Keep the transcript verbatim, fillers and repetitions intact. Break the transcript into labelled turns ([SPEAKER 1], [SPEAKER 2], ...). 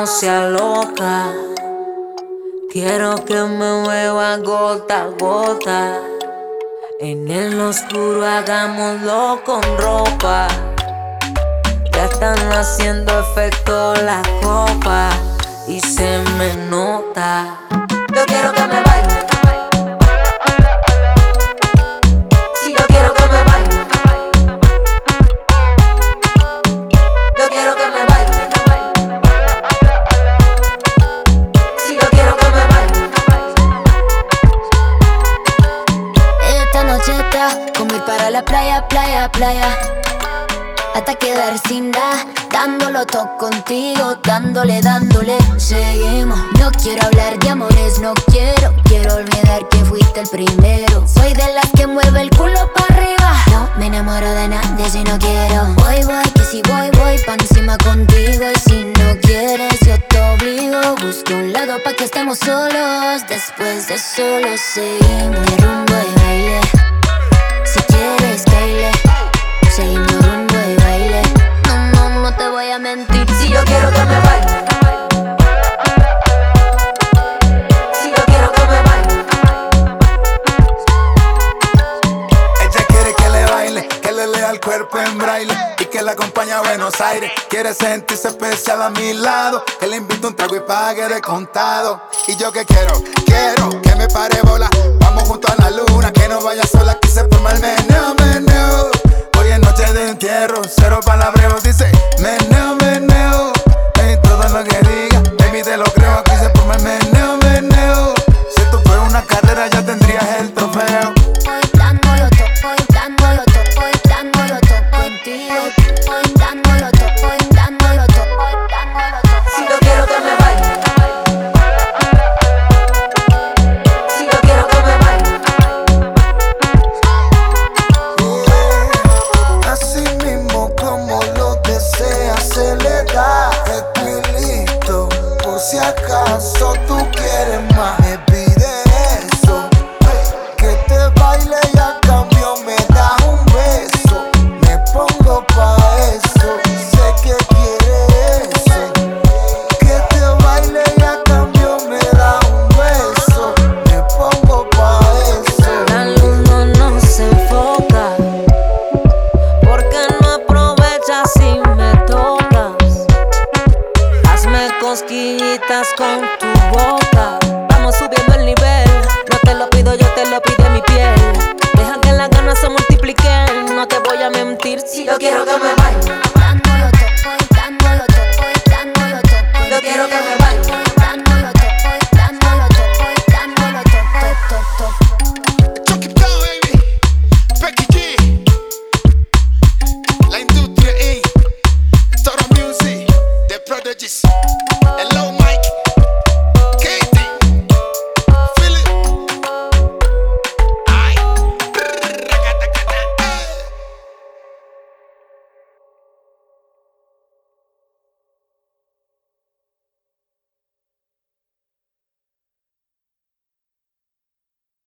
[SPEAKER 1] no sea loca. Quiero que me mueva gota a gota. En el oscuro hagámoslo con ropa. Ya están haciendo efecto las copas y se me nota. Yo quiero que me baile. Si yo quiero que me baile. Yo quiero que me baile. Si yo quiero que me baile.
[SPEAKER 2] Esta noche está como ir para la playa, playa, playa, hasta quedar sin nada, dándolo todo contigo, dándole, dándole, seguimos. No quiero hablar de amores, no quiero, quiero olvidar que fuiste el primero. Soy de las que mueve el culo para arriba, no me enamoro de nadie si no quiero. Voy, voy, que si voy, voy pa' encima contigo. Y si no quieres, yo te obligo. Busco un lado pa' que estemos solos. Después de solo seguimos mi rumbo de baile. Si quieres, baile. Seguimos rumbo de baile. No, no, no te voy a mentir.
[SPEAKER 1] Si yo quiero que me baile. Si yo quiero que me baile.
[SPEAKER 3] Ella quiere que le baile, que le lea el cuerpo en braille y que la acompañe a Buenos Aires. Quiere sentirse especial a mi lado, que le invite un trago y pague de contado. Y yo que quiero, quiero que me pare bola. Vamos junto a la luna, que no vaya sola, que se forma el meneo, meneo. Hoy es noche de entierro, cero palabreos, dice meneo, meneo. En todo lo que diga, baby te lo creo, aquí se forma el meneo, meneo. Si esto fuera una carrera ya tendrías el trofeo.
[SPEAKER 2] Voy dándolo todo, voy dándolo todo, voy dándolo todo contigo. Voy dándolo todo, voy dándolo todo, voy dándolo todo.
[SPEAKER 1] Si yo quiero que me baile. Si yo quiero que me baile.
[SPEAKER 3] Así mismo como lo desea se le da. Estoy listo por si acaso tú quieres más. Me pide eso, que te baile y a cambio me da un beso. Me pongo pa' eso, sé que quieres eso. Que te baile y a cambio me da un beso. Me pongo pa' eso.
[SPEAKER 1] La luz no nos enfoca. ¿Por qué no aprovechas si me tocas? Hazme cosquillitas con tu boca. Vamos subiendo el nivel. No te lo pido, yo te lo pide mi piel. Deja que las ganas se multipliquen. No te voy a mentir si yo quiero que me